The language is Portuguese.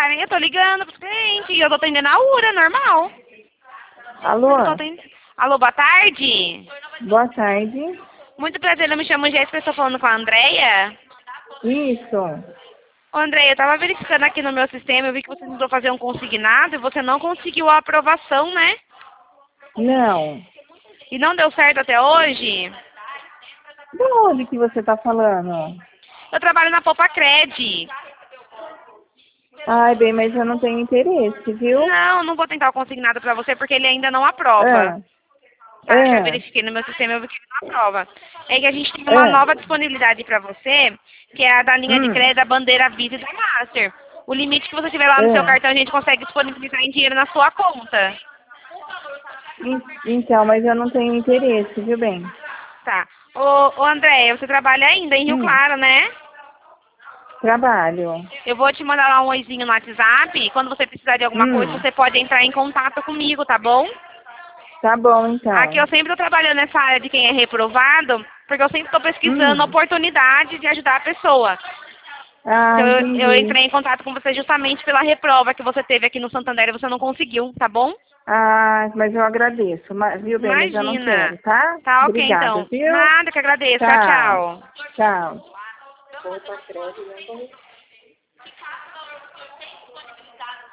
trabalha. Eu tô ligando pros clientes e eu tô atendendo a URA, normal. Alô? Alô, boa tarde. Boa tarde. Muito prazer, eu me chamo Jéssica, eu estou falando com a Andréia. Isso. Ô, Andréia, eu tava verificando aqui no meu sistema, eu vi que você tentou fazer um consignado e você não conseguiu a aprovação, né? Não. E não deu certo até hoje? De onde que você tá falando? Eu trabalho na Poupa Cred. Ai, bem, mas eu não tenho interesse, viu? Não vou tentar o consignado pra você porque ele ainda não aprova. Ah, Tá? Já ah, verifiquei no meu sistema, eu vi que ele não aprova. É que a gente tem uma nova disponibilidade pra você, que é a da linha de hum, crédito da Bandeira Visa e da Master. O limite que você tiver lá no seu ah. cartão, a gente consegue disponibilizar em dinheiro na sua conta. Então, mas eu não tenho interesse, viu, bem? Tá. Ô André, você trabalha ainda em Rio Hum, Claro, né? trabalho. Eu vou te mandar lá um oizinho no WhatsApp. Quando você precisar de alguma coisa, Hum, você pode entrar em contato comigo, tá bom? tá bom, Aqui então. eu sempre estou trabalhando nessa área de quem é reprovado, porque eu sempre estou pesquisando Hum, oportunidade de ajudar a pessoa. ah, Então eu entendi. entrei em contato com você justamente pela reprova que você teve aqui no Santander e você não conseguiu, tá bom? Ah, mas eu agradeço, viu, bem, mas eu não Imagina. quero, tá? Tá ok, Obrigada, então. viu? Nada que agradeço. Tchau, Tchau. tchau. Tchau.